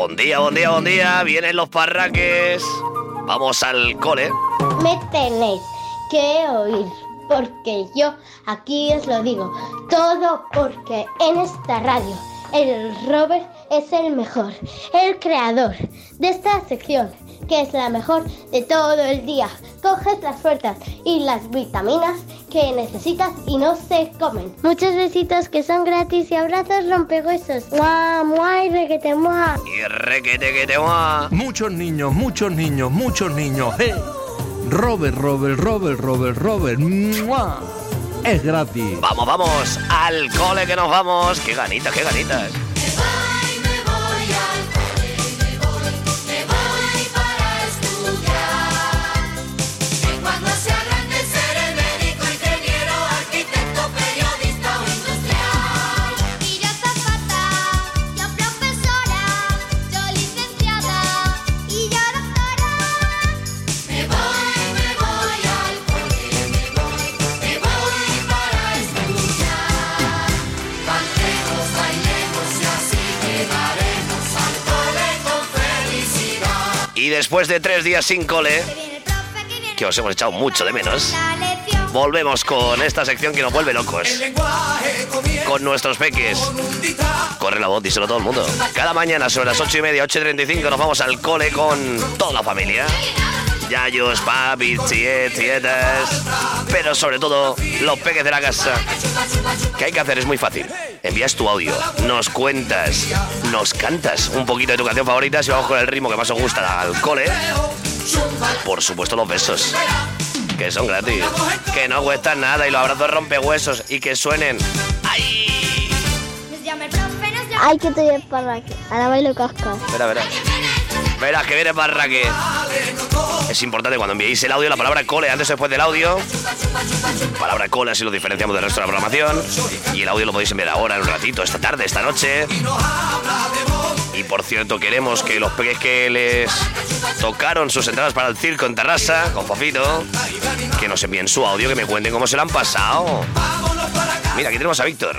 Buen día, buen día, buen día. Vienen los parraques. Vamos al cole. Me tenéis que oír, porque yo aquí os lo digo. Todo porque en esta radio el Robert es el mejor, el creador de esta sección, que es la mejor de todo el día. Coges las fuerzas y las vitaminas que necesitas y no se comen. Muchos besitos que son gratis y abrazos rompehuesos. ¡Mua, mua y requete mua! Y requete que te va. Muchos niños, muchos niños, muchos niños. Robert. ¡Mua! Es gratis. Vamos, vamos. Al cole que nos vamos. Qué ganitas, qué ganitas. Y después de 3 días sin cole, que os hemos echado mucho de menos, volvemos con esta sección que nos vuelve locos. Con nuestros peques. Corre la voz, díselo a todo el mundo. Cada mañana sobre las 8:30, 8:35 nos vamos al cole con toda la familia. Yayos, papis, tietas, pero sobre todo los peques de la casa. ¿Qué hay que hacer? Es muy fácil. Envías tu audio, nos cuentas, nos cantas un poquito de tu canción favorita, si vamos con el ritmo que más os gusta al cole. Por supuesto los besos, que son gratis, que no cuestan nada, y los abrazos rompehuesos y que suenen. ¡Ay! ¡Ay, que te lleves para aquí! Ahora bailo casca. Verás que viene Parraque. Es importante cuando enviéis el audio la palabra cole antes o después del audio. Palabra cole, así lo diferenciamos del resto de la programación. Y el audio lo podéis enviar ahora, en un ratito, esta tarde, esta noche. Y por cierto, queremos que los peques que les tocaron sus entradas para el circo en Tarrasa, con Fofito, que nos envíen su audio, que me cuenten cómo se lo han pasado. Mira, aquí tenemos a Víctor.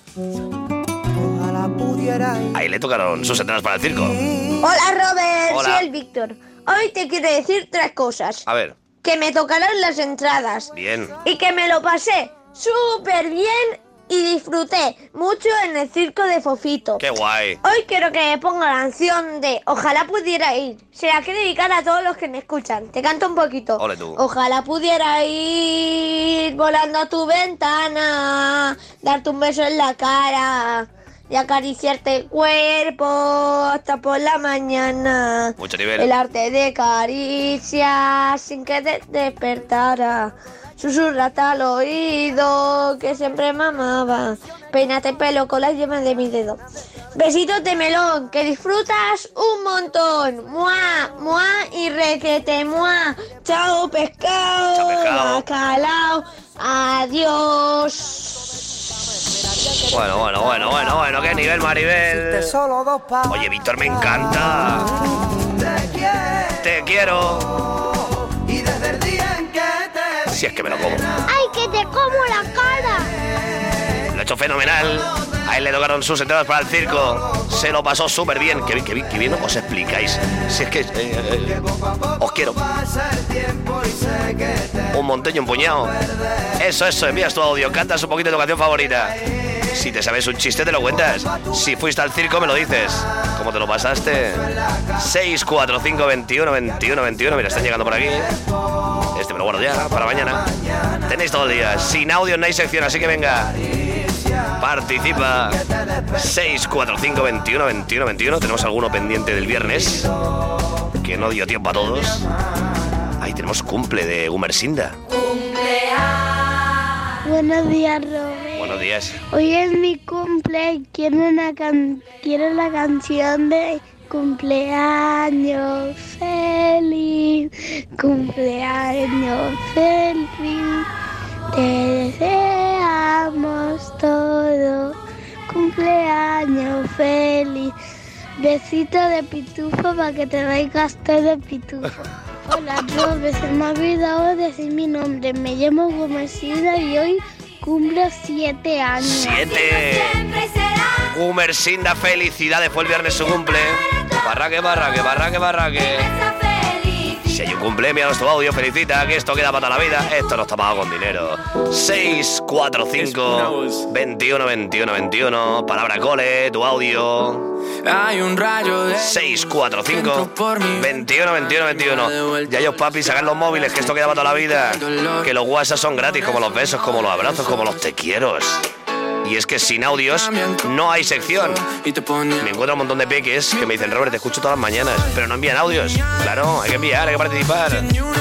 Ahí le tocaron sus entradas para el circo. Hola, Robert. Hola. Soy el Víctor. Hoy te quiero decir 3 cosas. A ver. Que me tocaron las entradas. Bien. Y que me lo pasé súper bien y disfruté mucho en el circo de Fofito. Qué guay. Hoy quiero que me ponga la canción de Ojalá pudiera ir. Se la quiero dedicar a todos los que me escuchan. Te canto un poquito. Ole tú. Ojalá pudiera ir volando a tu ventana, darte un beso en la cara y acariciarte el cuerpo hasta por la mañana. Mucho nivel. El arte de caricias sin que te despertara. Susurrate al oído que siempre me amaba. Peínate el pelo con las yemas de mi dedo. Besitos de melón, que disfrutas un montón. Mua, mua y requete mua. Chao pescado. Chao, pescado. Bacalao. Adiós. Bueno, qué nivel, Maribel. Oye, Víctor, me encanta. Te quiero. Y desde el día en que te... Si es que me lo como. ¡Ay, que te como la cara! Lo he hecho fenomenal. A él le tocaron sus entradas para el circo. Se lo pasó súper bien. Qué bien os explicáis. Si es que... os quiero. Un montón y un puñado. Eso, envías tu audio. Cantas un poquito de tu canción favorita. Si te sabes un chiste, te lo cuentas. Si fuiste al circo, me lo dices. ¿Cómo te lo pasaste? 645 21 21 21. Mira, están llegando por aquí. Este me lo guardo ya, para mañana. Tenéis todo el día. Sin audio no hay sección, así que venga. Participa. 645 21 21 21. Tenemos alguno pendiente del viernes, que no dio tiempo a todos. Ahí tenemos cumple de Gumersinda. Buenos días, Robert. Buenos días. Hoy es mi cumple y quiero la canción de cumpleaños feliz, cumpleaños feliz. Te deseamos todo, cumpleaños feliz. Besito de pitufo para que te dé gasto de pitufo. Hola, Robert, se me ha olvidado decir mi nombre. Me llamo Gumersinda y hoy cumplo 7 años. 7. Gumersinda, felicidades. Fue el viernes su cumple. Parraque, parraque, parraque, parraque. Si hay un cumpleaños, tu audio felicita, que esto queda para toda la vida. Esto no está pagado con dinero. 645 21 21 21. Palabra cole, tu audio. Hay un rayo de 645 21 21 21. Ya ellos, papi, sacan los móviles, que esto queda para toda la vida. Que los WhatsApp son gratis, como los besos, como los abrazos, como los te quieros. Y es que sin audios no hay sección. Me encuentro un montón de peques que me dicen, Robert, te escucho todas las mañanas, pero no envían audios. Claro, hay que enviar, hay que participar.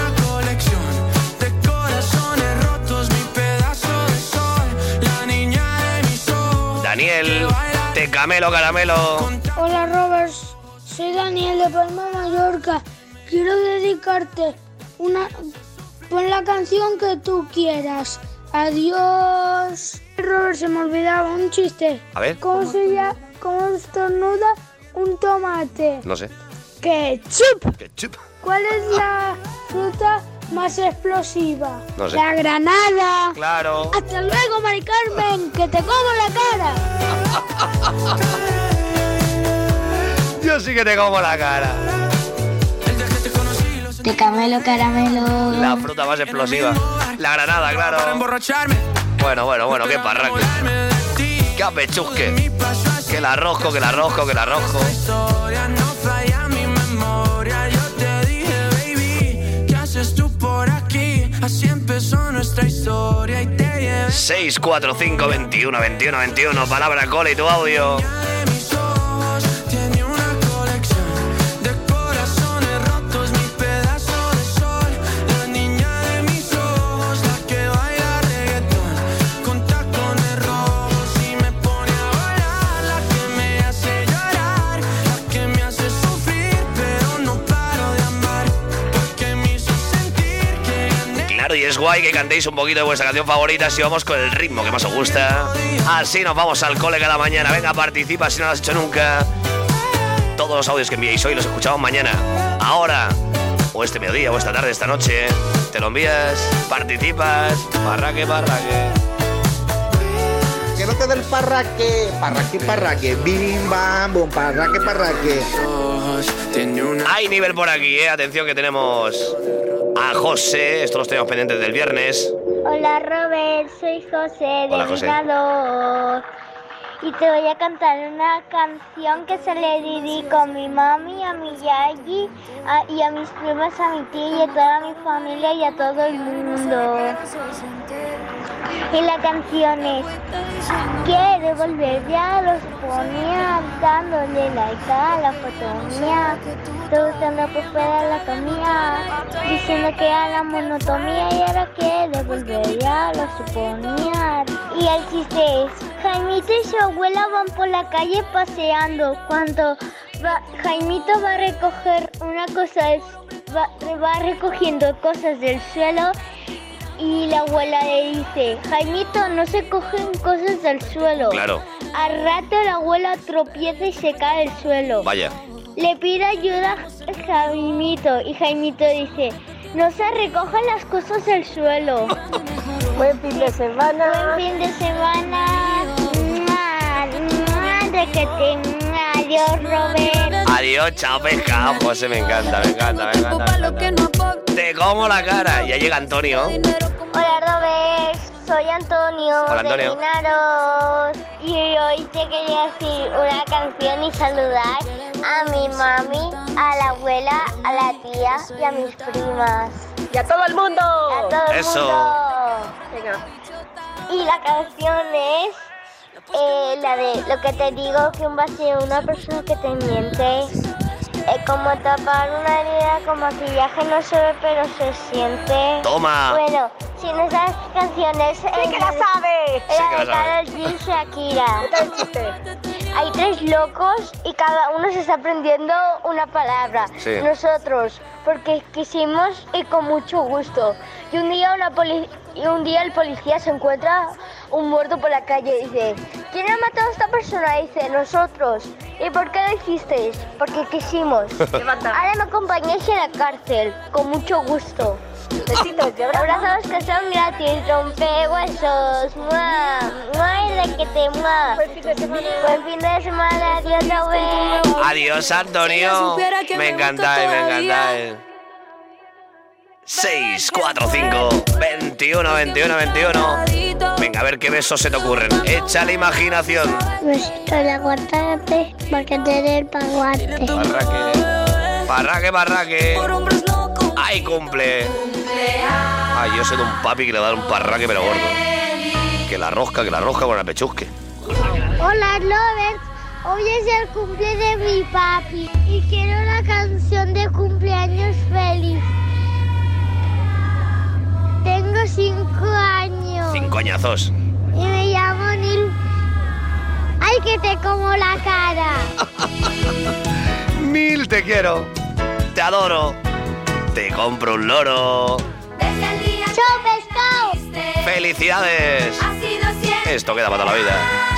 Daniel, te camelo caramelo. Hola Robert, soy Daniel de Palma, Mallorca. Quiero dedicarte pon la canción que tú quieras. Adiós. Robert, se me olvidaba un chiste. A ver. ¿Cómo estornuda un tomate? No sé. ¡Ketchup! Ketchup. ¿Cuál es la fruta más explosiva? No sé. La granada. Claro. Hasta luego, Mari Carmen, que te como la cara. Yo sí que te como la cara. Te camelo caramelo. La fruta más explosiva. La granada, claro. Bueno, qué parraque. Qué apechusque. Que la rosco. No falla mi memoria, yo te dije, baby, ¿qué haces tú por aquí? Así empezó nuestra historia y te llevé. 645 21 21 21. Palabra cola y tu audio. Y es guay que cantéis un poquito de vuestra canción favorita si vamos con el ritmo que más os gusta. Así nos vamos al cole cada mañana. Venga, participa si no lo has hecho nunca. Todos los audios que enviéis hoy los escuchamos mañana. Ahora, o este mediodía, o esta tarde, esta noche. Te lo envías, participas. Parraque. Que no te dé el parraque. Parraque. Bim, bam, bum, parraque. Hay nivel por aquí, Atención que tenemos a José. Esto los tenemos pendientes del viernes. Hola Robert, soy José Hola, de José. Vinador. Y te voy a cantar una canción que se le dedico a mi mami, a mi yayi, y a mis primas, a mi tía y a toda mi familia y a todo el mundo. Y la canción es: quiero volver, ya los ponía, dándole like a la foto mía, buscando por fuera la comida, diciendo que era la monotonía y ahora quiero volver, ya lo suponía. Y el chiste es: Jaimito y su abuela van por la calle paseando. Cuando Jaimito va a recoger una cosa, va recogiendo cosas del suelo. Y la abuela le dice: Jaimito, no se cogen cosas del suelo. Claro. Al rato la abuela tropieza y se cae del suelo. Vaya. Le pide ayuda a Jaimito y Jaimito dice: no se recogen las cosas del suelo. Buen fin de semana. Buen fin de semana. Adiós, Robert. Adiós, chao, pescado. José, me encanta. Te como la cara. Ya llega Antonio. Hola, Robert. Soy Antonio, Hola, Antonio. de Linaros. Y hoy te quería decir una canción y saludar a mi mami, a la abuela, a la tía y a mis primas. ¡Y a todo el mundo! A todo el Eso. mundo. Venga. Y la canción es la de lo que te digo, que un vacío, una persona que te miente. Como tapar una herida con maquillaje no se ve pero se siente. Toma. Bueno, si no sabes canciones... ¡Sí que la sabe! Sí que la sabe. Karol G y Shakira. ¿Qué tal el chiste? Hay 3 locos y cada uno se está aprendiendo una palabra. Sí. Nosotros, porque quisimos y con mucho gusto. Y un día y un día el policía se encuentra un muerto por la calle y dice: ¿quién ha matado a esta persona? Y dice: nosotros. ¿Y por qué lo hicisteis? Porque quisimos. Ahora me acompañáis en la cárcel, con mucho gusto. Besitos y abrazos que son gratis, rompehuesos. ¡Mua! ¡Mua! Que te mua! Buen fin de semana. Adiós, Robert. Adiós, Antonio. Me encantáis. 645 21 21 21. Venga, a ver qué besos se te ocurren. Échale imaginación. Besito de aguacate, porque te dé el paguate. Parraque. ¡Ay, cumple! Ay, yo soy de un papi que le da un parraque pero gordo. Que la rosca con la pechusque. Hola, Robert. Hoy es el cumple de mi papi y quiero una canción de cumpleaños feliz. Tengo 5 años. 5 añazos. Y me llamo Nil. ¡Ay, que te como la cara! Nil, te quiero. Te adoro. Te compro un loro. ¡Chao, pescado! ¡Felicidades! Esto queda para toda la vida.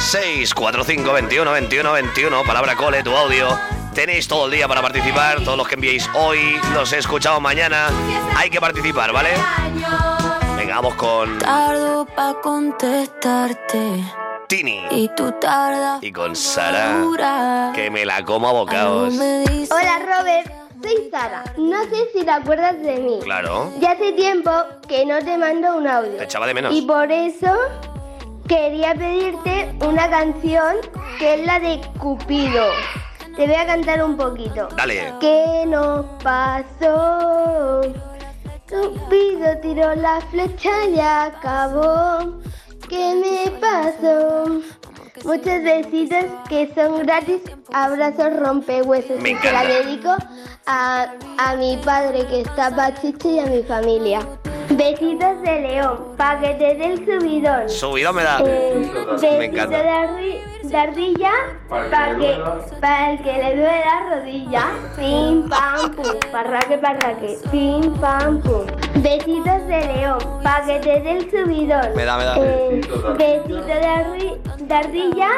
645 21 21 21. Palabra cole, tu audio. Tenéis todo el día para participar. Todos los que enviéis hoy, los he escuchado mañana. Hay que participar, ¿vale? Venga, vamos con Tardo pa' contestarte Tini y tú tardas. y con Sara, que me la como a bocados. Hola, Robert. Soy Sara. No sé si te acuerdas de mí. Claro. Ya hace tiempo que no te mando un audio. Te echaba de menos. Y por eso quería pedirte una canción que es la de Cupido. Te voy a cantar un poquito. Dale. ¿Qué nos pasó? Cupido tiró la flecha y acabó. ¿Qué me pasó? Muchos besitos que son gratis. Abrazos rompehuesos. Me y se la encanta. dedico a mi padre que está pachiche y a mi familia. Besitos de León, pa' que te dé el subidón. Subidón me da. Besito encanta. de ardilla, para el que le duele la rodilla. Pim, pam, pum, parraque, pim, pam, pum. Besitos de León, pa' que te dé el subidón. Me da. Besito de ardilla,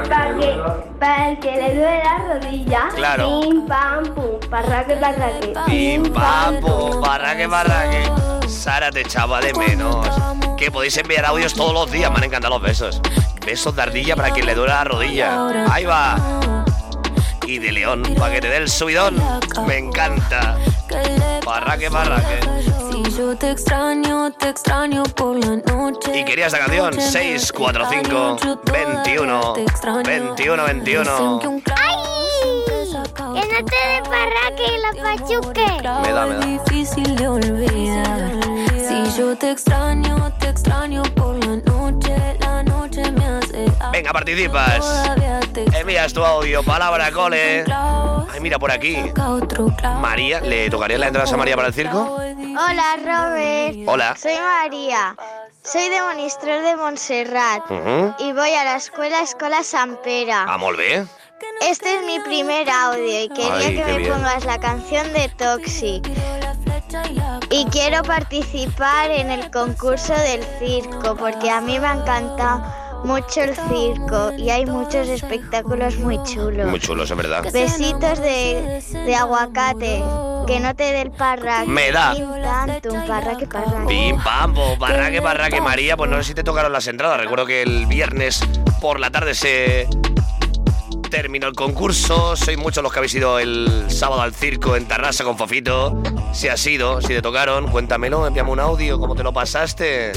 para el que le duele la rodilla. Claro. Pim, pam, pum, parraque. Pim, pam, pum, parraque. Sara, te echaba de menos. Que podéis enviar audios todos los días. Me han encantado los besos. Besos de ardilla para quien le duele la rodilla. Ahí va. Y de León, para que te dé el subidón. Me encanta. Parraque. Si yo te extraño por la noche. Y quería esta canción. 645 21 21 21. ¡Ay! Que no te dé parraque y la pachuque. Me da. Difícil de olvidar. Si yo te extraño por la noche me hace. Venga, participas. Envías tu audio, palabra cole. Ay, mira por aquí. María, ¿le tocaría la entrada a María para el circo? Hola, Robert. Hola. Soy María. Soy de Monistrol de Montserrat. Y voy a la escuela Sant Pere. Ah, molt bé. Este es mi primer audio y quería Ay, que qué me bien. pongas la canción de Toxic. Y quiero participar en el concurso del circo porque a mí me encanta mucho el circo y hay muchos espectáculos muy chulos. Muy chulos, es verdad. Besitos de aguacate, que no te dé el parraque. Me da. Pim, pam, tum, parraque. Pim, pam, po, parraque. María, pues no sé si te tocaron las entradas. Recuerdo que el viernes por la tarde se terminó el concurso. Sois muchos los que habéis ido el sábado al circo en Tarrasa con Fofito. Si has ido, si te tocaron, cuéntamelo, envíame un audio, ¿cómo te lo pasaste?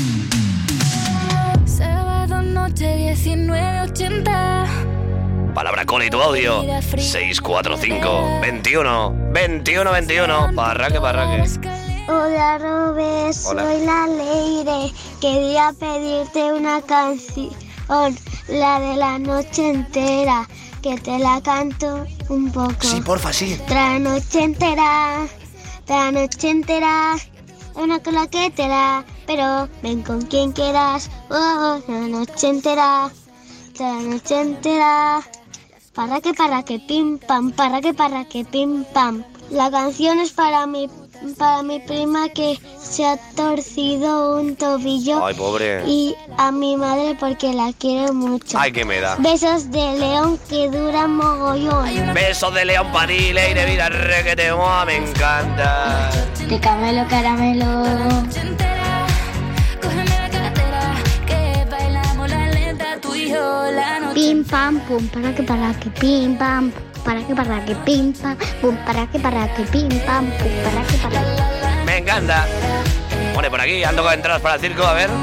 Sábado noche 19:80. Palabra cole y tu audio. 645 21 21 21. Parraque. Hola, Robert, Hola. soy la Leire. Quería pedirte una canción, la de la noche entera, que te la canto un poco. Sí, porfa, sí. La noche entera, una coloquetera, pero ven con quien quieras. Oh, la noche entera, parraque, pim pam, parraque, pim pam. La canción es para mi para mi prima que se ha torcido un tobillo. Ay, pobre. Y a mi madre porque la quiero mucho. Ay, que me da. Besos de león que duran mogollón. Besos de león panile y de vida requete, me encanta. De caramelo, caramelo. Pim pam pum para que pim pam para que pim pam pum para que pim pam pum para que. Me encanta. Pone por aquí, ando con entradas para el circo, a ver.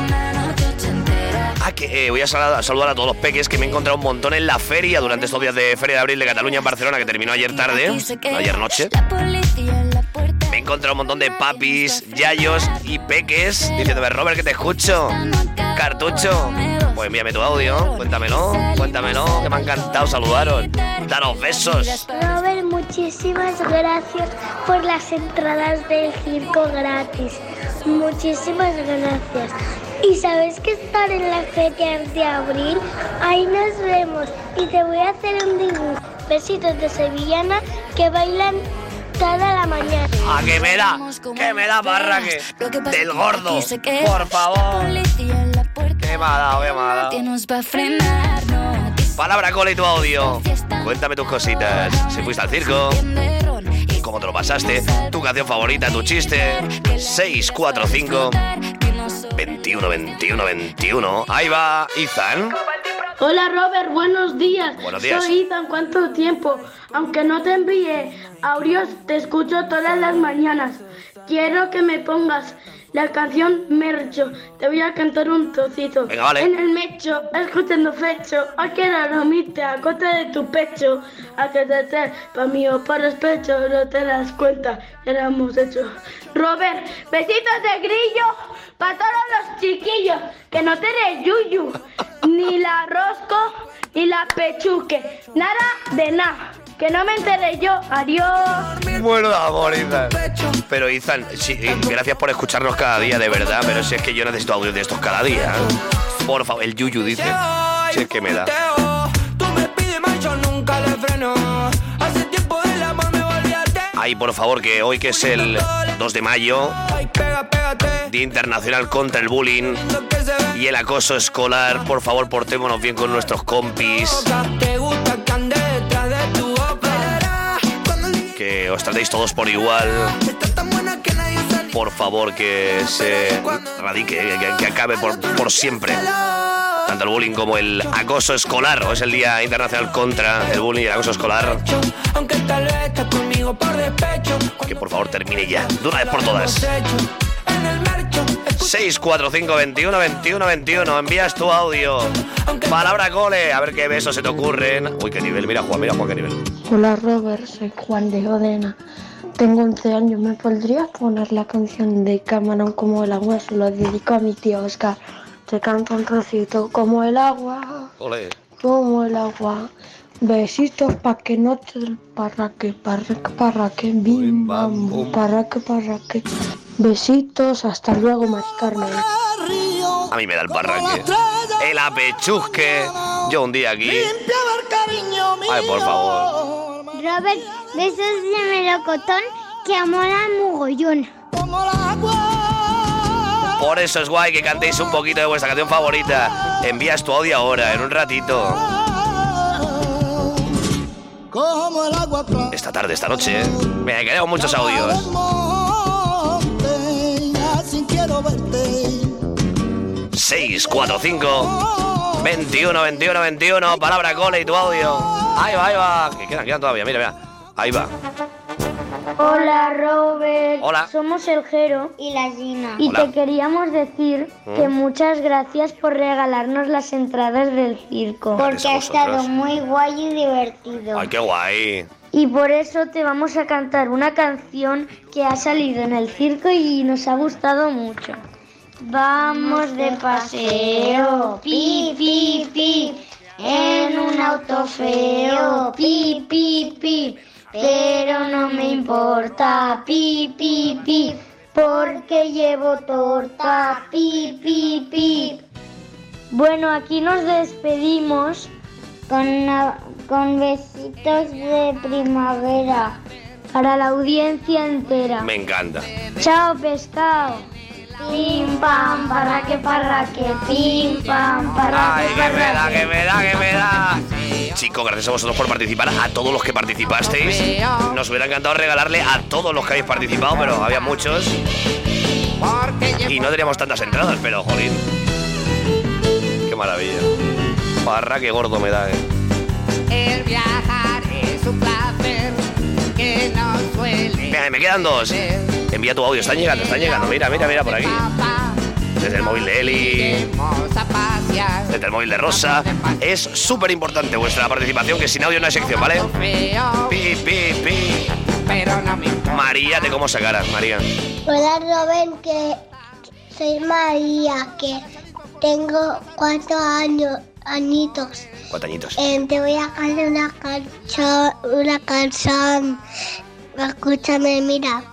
Voy a saludar a todos los peques que me he encontrado un montón en la feria durante estos días de Feria de Abril de Cataluña en Barcelona, que terminó ayer tarde, ayer noche. Me he encontrado un montón de papis, yayos y peques diciéndome, Robert, que te escucho. Cartucho, pues envíame tu audio, cuéntamelo, que me ha encantado saludaros. Daros besos. Robert, muchísimas gracias por las entradas del circo gratis. Muchísimas gracias. Y sabes que estar en la Feria de Abril, ahí nos vemos. Y te voy a hacer un dibujo. Besitos de sevillana que bailan toda la mañana. ¿A qué me da, Parraque? Del gordo, por favor. ¿Qué me ha dado? Palabra cola y tu audio. Cuéntame tus cositas. Si fuiste al circo, cómo te lo pasaste, tu canción favorita, tu chiste. 645 21 21 21. Ahí va, Izan. Hola Robert, buenos días. Buenos días. Soy Izan, ¿cuánto tiempo? Aunque no te envíe audios, te escucho todas las mañanas. Quiero que me pongas la canción Mercho. Te voy a cantar un trocito. Venga, vale. En el mecho, escuchando fecho, a que la romita, cota de tu pecho, a que te pa' mí o para respeto, no te das cuenta, ya lo hemos hecho. Robert, besitos de grillo para todos los chiquillos, que no te des yuyu, ni la rosco, ni la pechuque, nada de nada. Que no me enteré yo, adiós. Bueno, de amor, Izan. Pero Izan, sí, gracias por escucharnos cada día, de verdad. Pero si es que yo necesito audios de estos cada día. Por favor, el yuyu dice. Si es que me da. Ay, por favor, que hoy que es el 2 de mayo, Día Internacional contra el Bullying y el acoso escolar, por favor, portémonos bien con nuestros compis. Que os tratéis todos por igual. Por favor, que se radique, que acabe por siempre. Tanto el bullying como el acoso escolar. Hoy es el Día Internacional contra el Bullying y el acoso escolar. Que por favor termine ya, de una vez por todas. 645 21 21 21. Envías tu audio. Palabra cole. A ver qué besos se te ocurren. Uy, qué nivel. Mira Juan, qué nivel. Hola Robert, soy Juan de Odena. Tengo 11 años. ¿Me podrías poner la canción de Camarón como el agua? Se lo dedico a mi tío Oscar. Te canto un trocito. Como el agua. Olé. Como el agua. Besitos pa' que no te parraque, bim bam bum, parraque. Besitos, hasta luego, Mari Carmen. A mí me da el parraque. El apechusque. Yo un día aquí. Ay, por favor. Robert, besos de melocotón que amolan mogollón. Por eso es guay que cantéis un poquito de vuestra canción favorita. Envías tu audio ahora, en un ratito. Esta tarde, esta noche. Me queremos muchos audios. 645 21 21 21. Palabra cola y tu audio. Ahí va. Que quedan todavía, mira. Ahí va. Hola Robert. Hola. Somos el Jero Y la Gina. y Hola. te queríamos decir que muchas gracias por regalarnos las entradas del circo. Porque ha Gracias a estado vosotros. muy guay y divertido. Ay, qué guay. Y por eso te vamos a cantar una canción que ha salido en el circo y nos ha gustado mucho. Vamos de paseo, pi, pi, pi, en un auto feo, pi, pi, pi, pero no me importa, pi, pi, pi, porque llevo torta, pi, pi, pi. Bueno, aquí nos despedimos Con besitos de primavera. para la audiencia entera. Me encanta. Chao, pescado. Pim, pam, parraque, pim, pam, parraque, Ay, que me da. Chicos, gracias a vosotros por participar, a todos los que participasteis. Nos hubiera encantado regalarle a todos los que habéis participado, pero había muchos. Y no teníamos tantas entradas, pero jolín. Qué maravilla. Parraque gordo me da, El viajar es un placer que no suele. Mira, me quedan 2. Envía tu audio, están llegando. Mira por aquí. Desde el móvil de Eli, desde el móvil de Rosa. Es súper importante vuestra participación, que sin audio no hay sección, ¿vale? Pi. María, te como esa cara, María. Hola, Robert, que soy María, que tengo 4 añitos. 4 añitos. Te voy a cantar una canción. Escúchame, mira.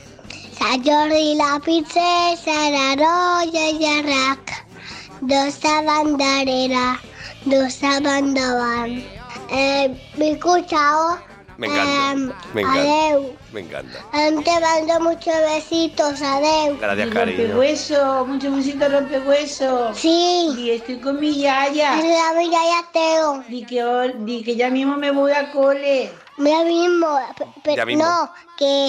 Jordi la princesa, la roya y el rack. Dos bandarera, dos bandaban. ¿Me escuchado? Me encanta. Adeu. Me encanta. Te mando muchos besitos, adeu. Gracias, cariño. Rompehueso, muchos besitos, rompehueso. Sí. Y estoy con mi yaya. Mi yaya Teo. Di que ya mismo me voy a cole. Ya mismo. Ya mismo. No, que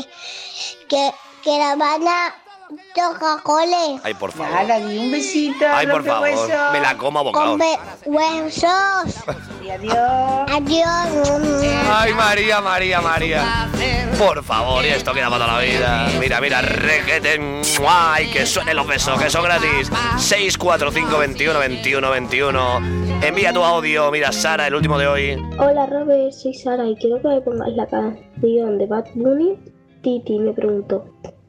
la van a tocar cole. Ay, por favor. Nada, di un besito. Ay, por favor. rompehueso. Me la como a bocado. Con huesos. Y adiós. Adiós. Ay, María. Por favor, y esto queda para toda la vida. Mira, requete. Ay, que suenen los besos, que son gratis. 645 21. Envía tu audio. Mira, Sara, el último de hoy. Hola Robert, soy Sara y quiero que me pongas la canción de Bad Bunny. Titi me preguntó.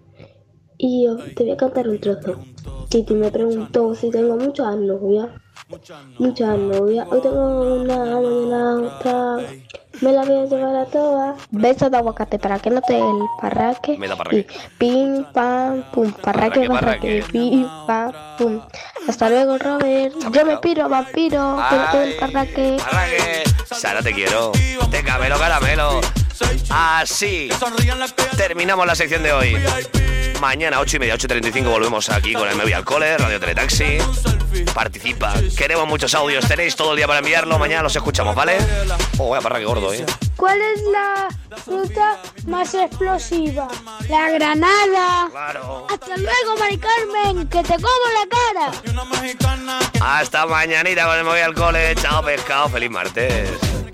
Y yo te voy a cantar un trozo. Titi me preguntó si tengo muchas novias. Hoy tengo una, mañana otra. Me la voy a llevar a todas. Besos de aguacate para que no te el parraque. Me da parraque. Y pim, pam, pum. Parraque. Pim, pam, pum. Hasta luego, Robert. Yo me piro, vampiro. Que no te el parraque. Sara, te quiero. Te caramelo. Así terminamos la sección de hoy. Mañana 8:30, 8:35 volvemos aquí con el Me Voy al Cole, Radio Teletaxi. Participa, queremos muchos audios, tenéis todo el día para enviarlo. Mañana los escuchamos, ¿vale? Vaya parraque gordo, ¿Cuál es la fruta más explosiva? La granada. Claro. Hasta luego, Mari Carmen, que te como la cara. Hasta mañanita con el Me Voy al Cole. Chao, pescado, feliz martes.